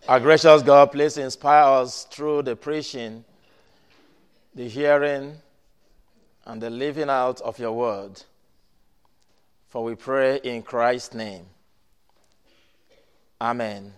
Our gracious God, please inspire us through the preaching, the hearing, and the living out of your word. For we pray in Christ's name. Amen.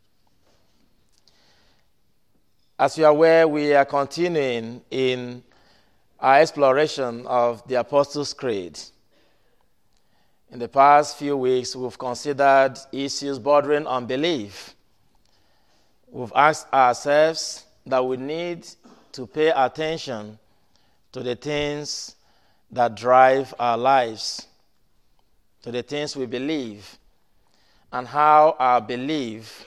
As you are aware, we are continuing in our exploration of the Apostles' Creed. In the past few weeks, we've considered issues bordering on belief. We've asked ourselves that we need to pay attention to the things that drive our lives, to the things we believe, and how our belief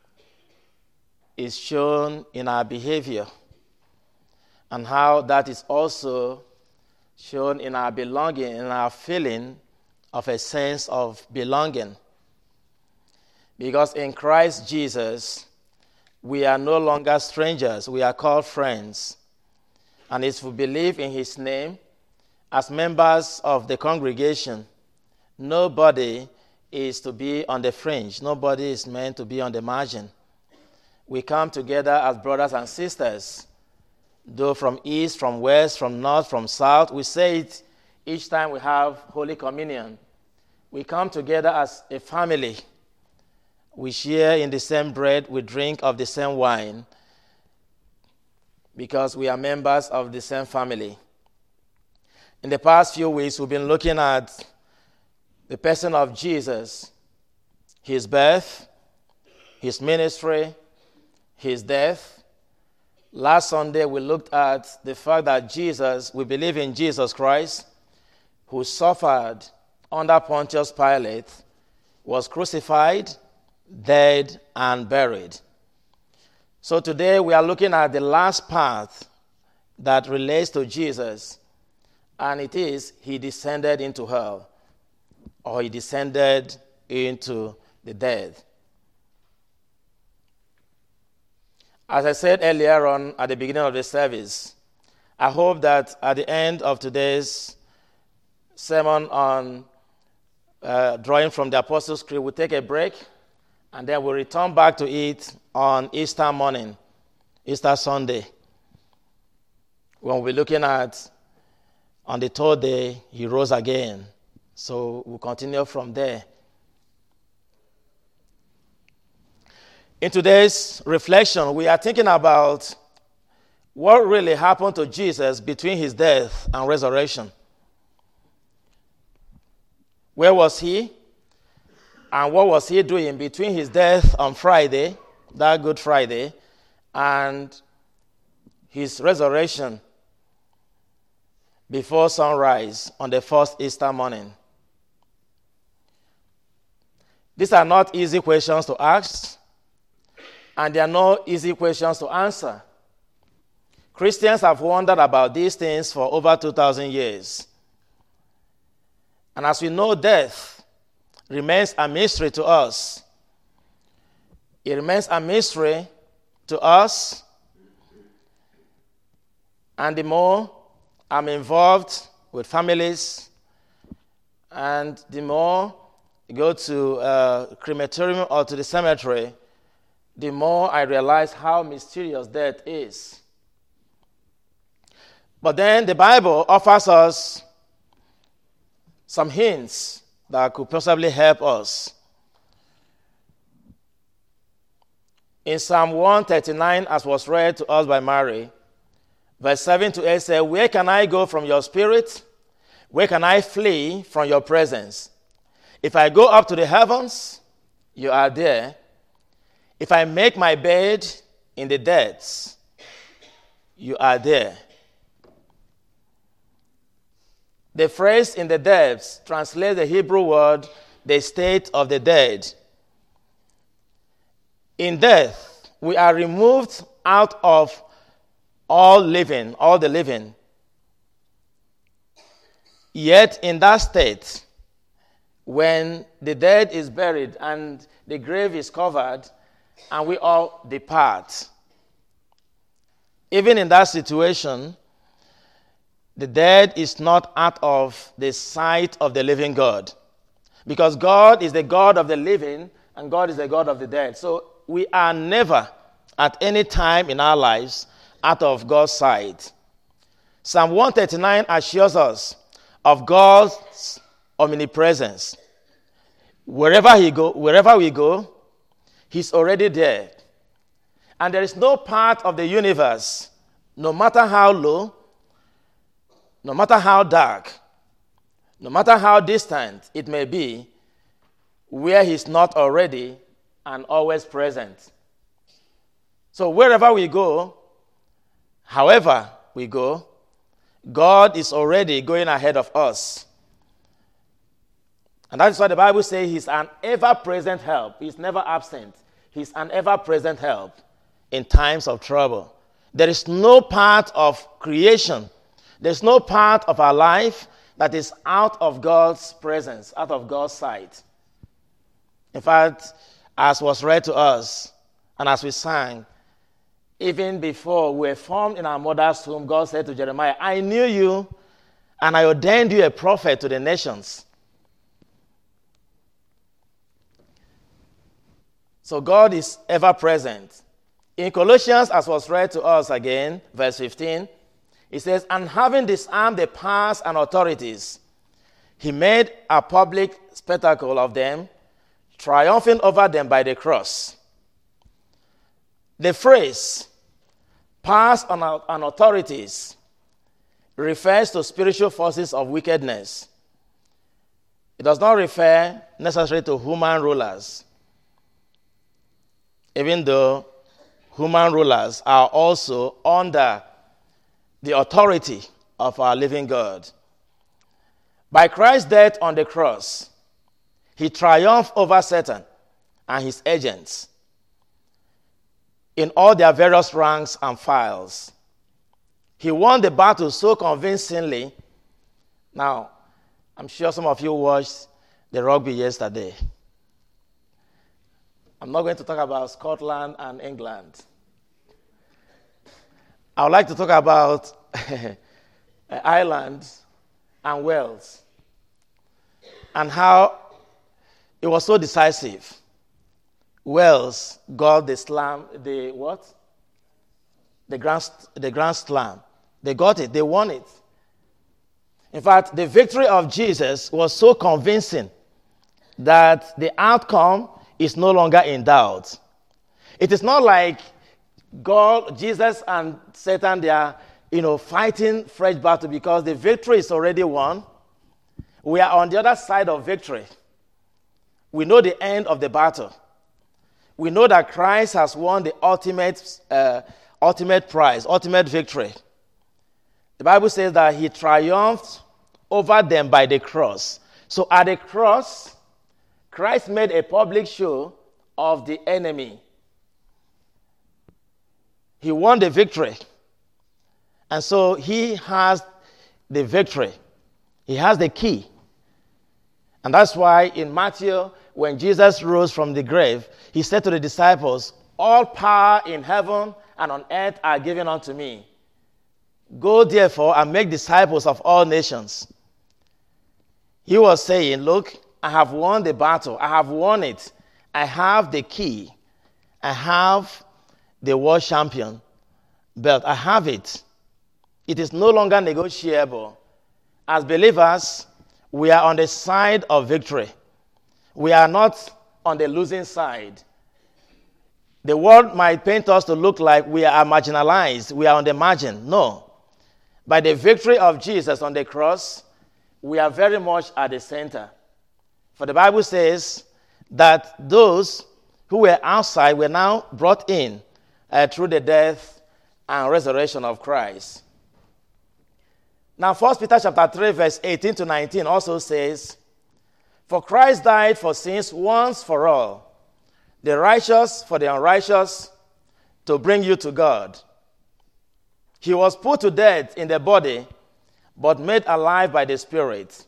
is shown in our behavior, and how that is also shown in our belonging, in our feeling of a sense of belonging. Because in Christ Jesus, we are no longer strangers, we are called friends. And if we believe in his name, as members of the congregation, nobody is to be on the fringe. Nobody is meant to be on the margin. We come together as brothers and sisters, though from east, from west, from north, from south. We say it each time we have Holy Communion. We come together as a family. We share in the same bread, we drink of the same wine, because we are members of the same family. In the past few weeks, we've been looking at the person of Jesus, his birth, his ministry, his death. Last Sunday, we looked at the fact that Jesus, we believe in Jesus Christ, who suffered under Pontius Pilate, was crucified, dead, and buried. So today we are looking at the last part that relates to Jesus, and it is he descended into hell, or he descended into the dead. As I said earlier on at the beginning of the service, I hope that at the end of today's sermon on drawing from the Apostles' Creed, we'll take a break, and then we'll return back to it on Easter morning, Easter Sunday, when we'll be looking at, on the third day, he rose again. So we'll continue from there. In today's reflection, we are thinking about what really happened to Jesus between his death and resurrection. Where was he? And what was he doing between his death on Friday, that Good Friday, and his resurrection before sunrise on the first Easter morning? These are not easy questions to ask, and they are not easy questions to answer. Christians have wondered about these things for over 2,000 years. And as we know, death remains a mystery to us. It remains a mystery to us. And the more I'm involved with families, and the more I go to a crematorium or to the cemetery, the more I realize how mysterious death is. But then the Bible offers us some hints that could possibly help us. In Psalm 139, as was read to us by Mary, verse 7 to 8 says, "Where can I go from your spirit? Where can I flee from your presence? If I go up to the heavens, you are there. If I make my bed in the depths, you are there." The phrase "in the depths" translates the Hebrew word, the state of the dead. In death, we are removed out of all the living. Yet in that state, when the dead is buried and the grave is covered and we all depart, even in that situation, the dead is not out of the sight of the living God. Because God is the God of the living and God is the God of the dead. So we are never at any time in our lives out of God's sight. Psalm 139 assures us of God's omnipresence. Wherever we go, he's already there. And there is no part of the universe, no matter how low, no matter how dark, no matter how distant it may be, where he's not already and always present. So wherever we go, however we go, God is already going ahead of us. And that's why the Bible says he's an ever-present help. He's never absent. He's an ever-present help in times of trouble. There is no part of creation, there's no part of our life that is out of God's presence, out of God's sight. In fact, as was read to us and as we sang, even before we were formed in our mother's womb, God said to Jeremiah, I knew you and I ordained you a prophet to the nations. So God is ever present. In Colossians, as was read to us again, verse 15, it says, and having disarmed the powers and authorities, he made a public spectacle of them, triumphing over them by the cross. The phrase, powers and authorities, refers to spiritual forces of wickedness. It does not refer necessarily to human rulers, even though human rulers are also under the authority of our living God. By Christ's death on the cross, he triumphed over Satan and his agents in all their various ranks and files. He won the battle so convincingly. Now, I'm sure some of you watched the rugby yesterday. I'm not going to talk about Scotland and England. I would like to talk about Ireland and Wales and how it was so decisive. Wales got the Grand Slam. They got it. They won it. In fact, the victory of Jesus was so convincing that the outcome is no longer in doubt. It is not like God, Jesus, and Satan, they are, fighting fresh battle because the victory is already won. We are on the other side of victory. We know the end of the battle. We know that Christ has won the ultimate prize, ultimate victory. The Bible says that he triumphed over them by the cross. So at the cross, Christ made a public show of the enemy. He won the victory. And so he has the victory. He has the key. And that's why in Matthew, when Jesus rose from the grave, he said to the disciples, all power in heaven and on earth are given unto me. Go therefore and make disciples of all nations. He was saying, look, I have won the battle. I have won it. I have the key. I have the world champion belt. I have it. It is no longer negotiable. As believers, we are on the side of victory. We are not on the losing side. The world might paint us to look like we are marginalized. We are on the margin. No. By the victory of Jesus on the cross, we are very much at the center. For the Bible says that those who were outside were now brought in through the death and resurrection of Christ. Now, 1 Peter chapter 3, verse 18 to 19 also says, for Christ died for sins once for all, the righteous for the unrighteous, to bring you to God. He was put to death in the body, but made alive by the Spirit.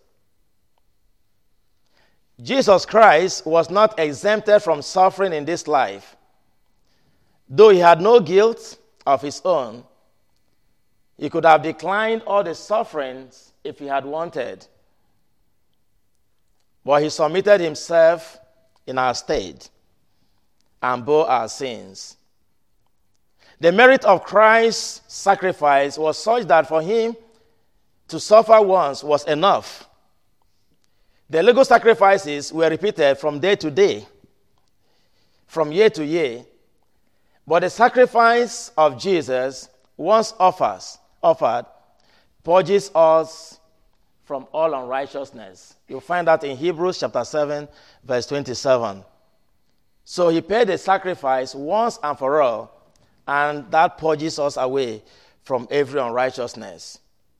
Jesus Christ was not exempted from suffering in this life. Though he had no guilt of his own, he could have declined all the sufferings if he had wanted. But he submitted himself in our stead. and bore our sins. The merit of Christ's sacrifice was such that for him to suffer once was enough. The legal sacrifices were repeated from day to day, from year to year, but the sacrifice of Jesus, once offered, purges us from all unrighteousness. You'll find that in Hebrews chapter 7, verse 27. So he paid the sacrifice once and for all, and that purges us away from every unrighteousness.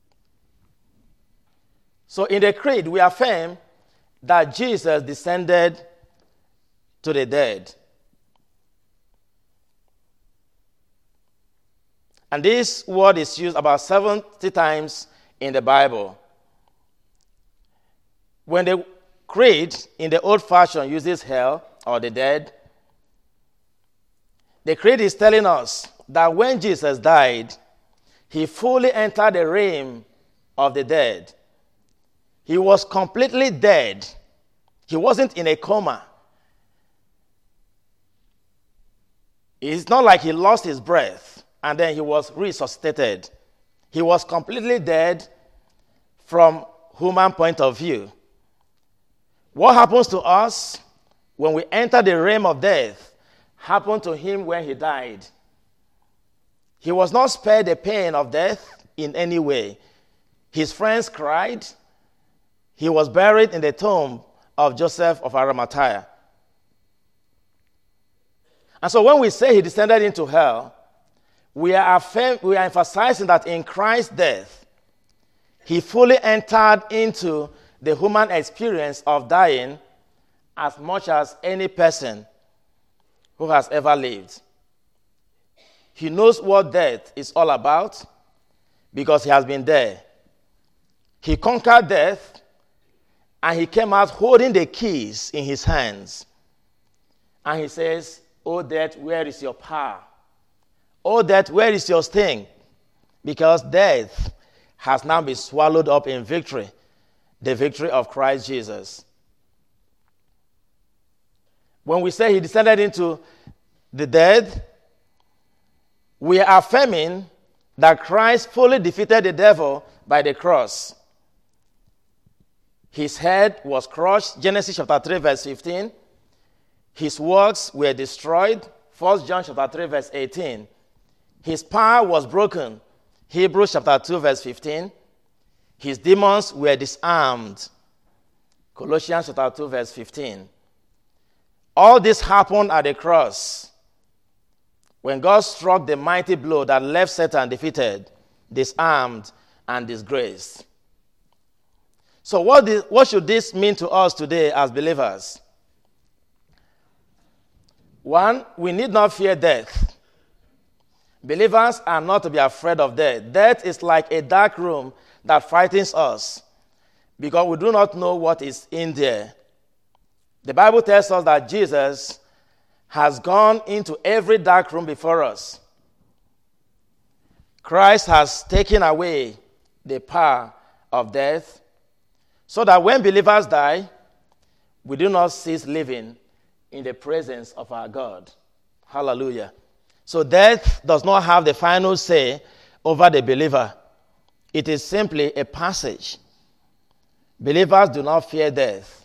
So in the creed, we affirm that Jesus descended to the dead. And this word is used about 70 times in the Bible. When the creed in the old fashion uses hell or the dead, the creed is telling us that when Jesus died, he fully entered the realm of the dead. He was completely dead. He wasn't in a coma. It's not like he lost his breath and then he was resuscitated. He was completely dead from human point of view. What happens to us when we enter the realm of death happened to him when he died. He was not spared the pain of death in any way. His friends cried. He was buried in the tomb of Joseph of Arimathea. And so when we say he descended into hell, we are emphasizing that in Christ's death, he fully entered into the human experience of dying as much as any person who has ever lived. He knows what death is all about because he has been there. He conquered death, and he came out holding the keys in his hands. And he says, "O death, where is your power? O death, where is your sting?" Because death has now been swallowed up in victory, the victory of Christ Jesus. When we say he descended into the dead, we are affirming that Christ fully defeated the devil by the cross. His head was crushed, Genesis chapter 3, verse 15. His works were destroyed, 1 John chapter 3, verse 18. His power was broken, Hebrews chapter 2, verse 15. His demons were disarmed, Colossians chapter 2, verse 15. All this happened at the cross when God struck the mighty blow that left Satan defeated, disarmed, and disgraced. So what should this mean to us today as believers? One, we need not fear death. Believers are not to be afraid of death. Death is like a dark room that frightens us because we do not know what is in there. The Bible tells us that Jesus has gone into every dark room before us. Christ has taken away the power of death so that when believers die, we do not cease living in the presence of our God. Hallelujah. So death does not have the final say over the believer. It is simply a passage. Believers do not fear death.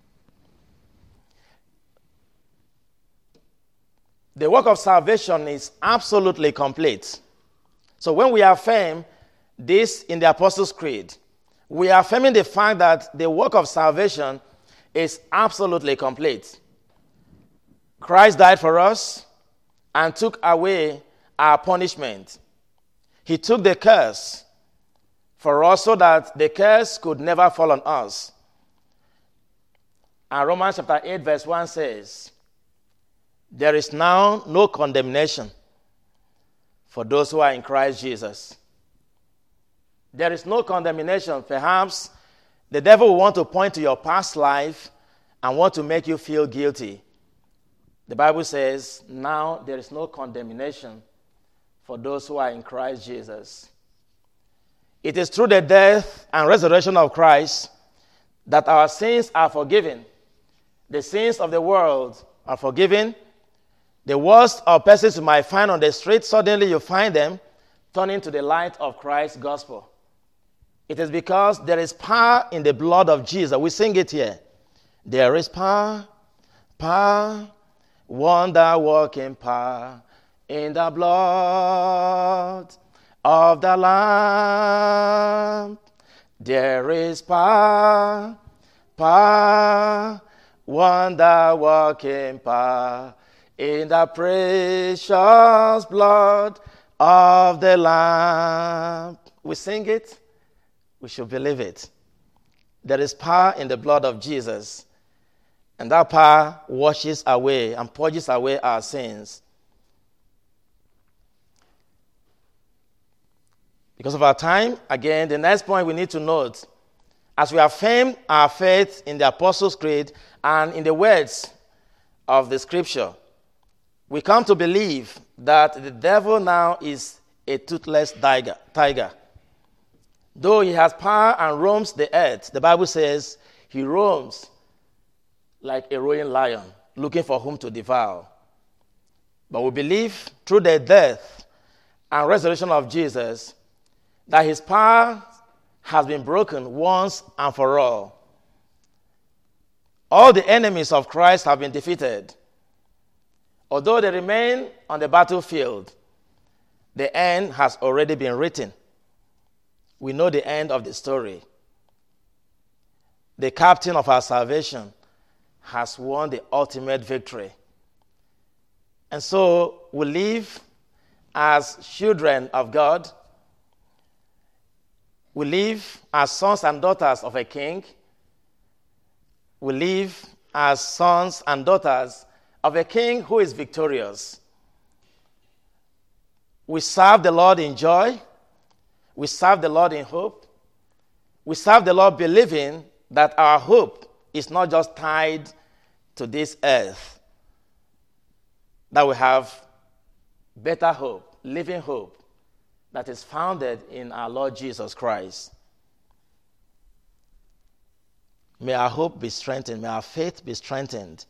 The work of salvation is absolutely complete. So when we affirm this in the Apostles' Creed, we are affirming the fact that the work of salvation is absolutely complete. Christ died for us and took away our punishment. He took the curse for us so that the curse could never fall on us. And Romans chapter 8, verse 1 says, "There is now no condemnation for those who are in Christ Jesus." There is no condemnation. Perhaps the devil will want to point to your past life and want to make you feel guilty. The Bible says, now there is no condemnation for those who are in Christ Jesus. It is through the death and resurrection of Christ that our sins are forgiven. The sins of the world are forgiven. The worst of persons you might find on the street, suddenly you find them turning to the light of Christ's gospel. It is because there is power in the blood of Jesus. We sing it here. There is power, power, wonder-working power in the blood of the Lamb. There is power, power, wonder-working power in the precious blood of the Lamb. We sing it, we should believe it. There is power in the blood of Jesus, and that power washes away and purges away our sins. Because of our time, again, the next point we need to note, as we affirm our faith in the Apostles' Creed and in the words of the Scripture, we come to believe that the devil now is a toothless tiger. Though he has power and roams the earth, the Bible says he roams like a roaring lion, looking for whom to devour. But we believe through the death and resurrection of Jesus that his power has been broken once and for all. All the enemies of Christ have been defeated. Although they remain on the battlefield, the end has already been written. We know the end of the story. The captain of our salvation has won the ultimate victory. And so we live as children of God. We live as sons and daughters of a king. We live as sons and daughters of a king who is victorious. We serve the Lord in joy. We serve the Lord in hope. We serve the Lord believing that our hope is not just tied to this earth, that we have better hope, living hope, that is founded in our Lord Jesus Christ. May our hope be strengthened. May our faith be strengthened.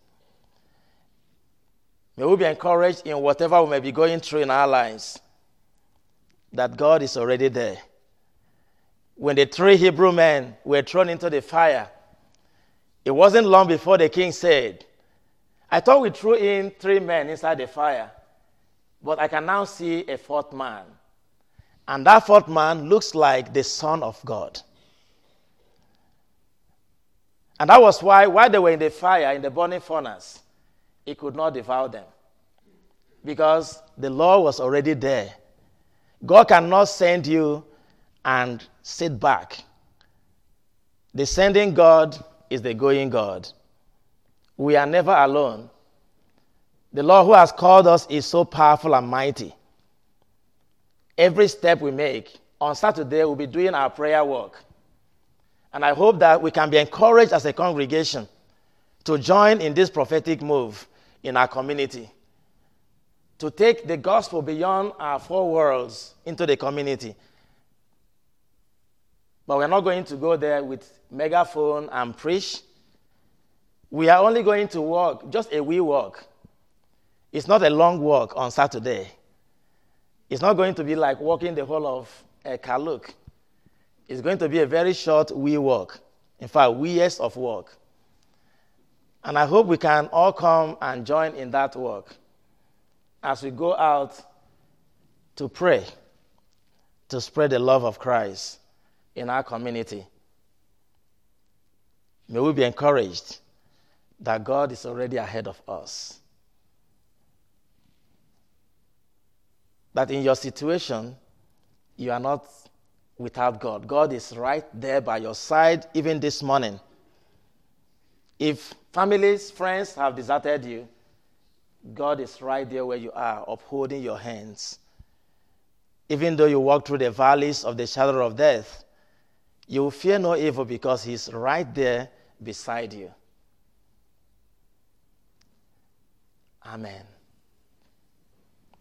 May we be encouraged in whatever we may be going through in our lives, that God is already there. When the 3 Hebrew men were thrown into the fire, it wasn't long before the king said, I thought we threw in 3 men inside the fire, but I can now see a 4th man. And that 4th man looks like the Son of God. And that was why, while they were in the fire, in the burning furnace, it could not devour them. Because the law was already there. God cannot send you and sit back. The sending God is the going God. We are never alone. The Lord who has called us is so powerful and mighty. Every step we make, on Saturday we'll be doing our prayer work. And I hope that we can be encouraged as a congregation to join in this prophetic move in our community, to take the gospel beyond our 4 walls into the community. But we're not going to go there with megaphone and preach. We are only going to walk, just a wee walk. It's not a long walk on Saturday. It's not going to be like walking the whole of Kaluk. It's going to be a very short wee walk. In fact, weeks of walk. And I hope we can all come and join in that work as we go out to pray, to spread the love of Christ in our community. May we be encouraged that God is already ahead of us. That in your situation, you are not without God. God is right there by your side, even this morning. If families, friends have deserted you, God is right there where you are, upholding your hands. Even though you walk through the valleys of the shadow of death, you will fear no evil because he's right there beside you. Amen.